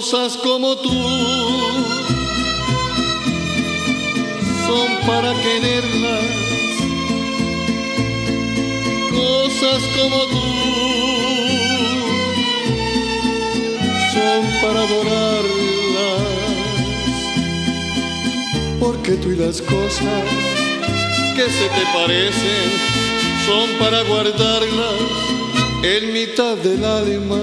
Cosas como tú son para quererlas, cosas como tú son para adorarlas, porque tú y las cosas que se te parecen son para guardarlas en mitad del alma.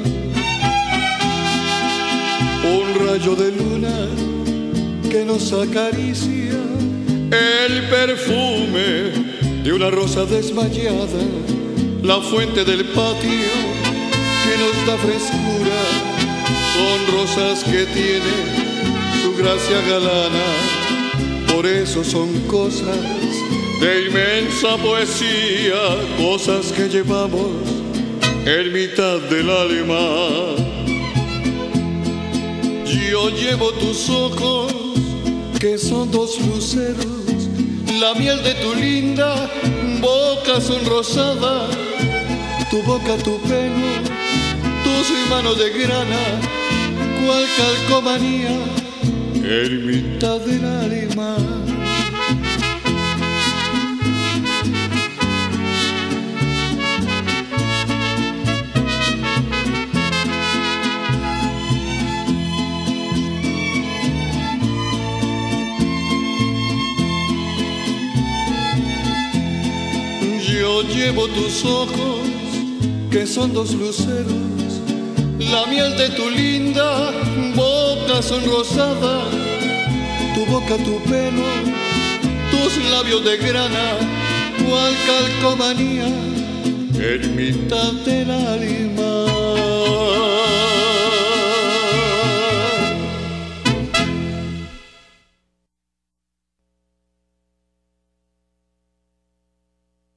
Un rayo de luna que nos acaricia, el perfume de una rosa desmayada, la fuente del patio que nos da frescura, son rosas que tienen su gracia galana, por eso son cosas de inmensa poesía, cosas que llevamos en mitad del alma. Yo llevo tus ojos, que son dos luceros, la miel de tu linda boca sonrosada, tu boca, tu pelo, tus manos de grana, cual calcomanía en mitad del alma. Yo llevo tus ojos, que son dos luceros, la miel de tu linda boca sonrosada, tu boca, tu pelo, tus labios de grana, cual calcomanía en mitad del alma.